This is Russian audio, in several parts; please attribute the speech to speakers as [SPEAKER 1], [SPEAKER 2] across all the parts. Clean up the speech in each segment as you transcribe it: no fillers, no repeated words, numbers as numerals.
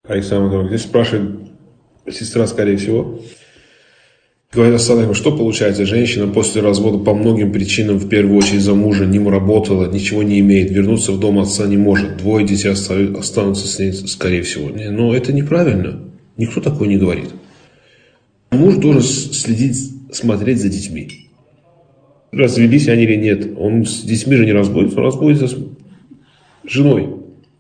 [SPEAKER 1] Александр, здесь спрашивает сестра, скорее всего. Говорит, Ассалам, что получается? Женщина после развода по многим причинам, в первую очередь за мужа, не работала, ничего не имеет, вернуться в дом отца не может. 2 детей останутся с ней, скорее всего. Но это неправильно. Никто такое не говорит. Муж должен смотреть за детьми. Развелись они или нет. Он с детьми же не разводится, он разводится с женой.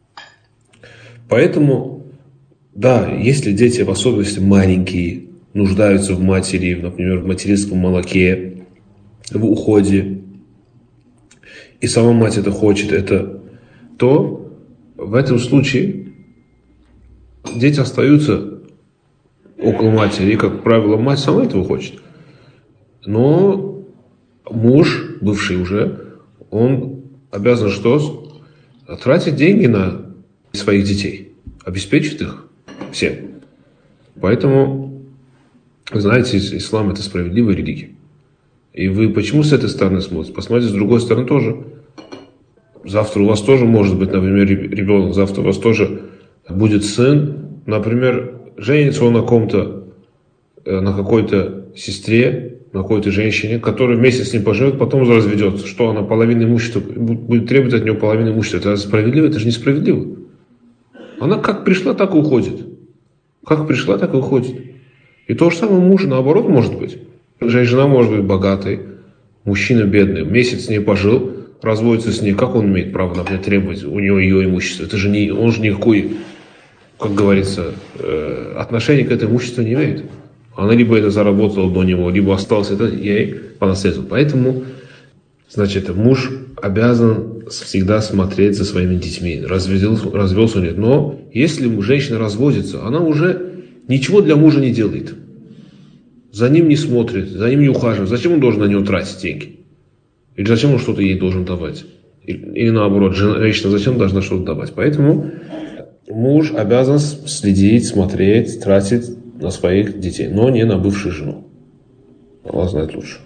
[SPEAKER 1] Поэтому, да, если дети, в особенности маленькие, нуждаются в матери, например, в материнском молоке, в уходе, и сама мать это хочет, то в этом случае дети остаются около матери, и, как правило, мать сама этого хочет. Но муж, бывший уже, он обязан что? Тратить деньги на своих детей, обеспечить их всем. Поэтому, вы знаете, ислам – это справедливая религия. И вы почему с этой стороны смотрите? Посмотрите с другой стороны тоже. Завтра у вас тоже может быть, например, ребенок, завтра у вас тоже будет сын. Например, женится он на какой-то сестре, на какой-то женщине, которая вместе с ним поживет, потом разведется. Что она половину имущества, будет требовать от него половину имущества. Это справедливо? Это же несправедливо. Она как пришла, так и уходит. Как пришла, так и уходит. И то же самое муж, наоборот, может быть. Женщина может быть богатой, мужчина бедный. Месяц с ней пожил, разводится с ней. Как он имеет право, например, требовать у него ее имущество? Он же никакой, как говорится, отношения к этому имуществу не имеет. Она либо это заработала до него, либо осталось это ей по наследству. Поэтому, значит, муж обязан всегда смотреть за своими детьми. Развелся он нет. Но если женщина разводится, она уже ничего для мужа не делает. За ним не смотрит, за ним не ухаживает. Зачем он должен на него тратить деньги? Или зачем он что-то ей должен давать? Или наоборот, женщина зачем должна что-то давать? Поэтому муж обязан следить, смотреть, тратить на своих детей, но не на бывшую жену. Аллах знает лучше.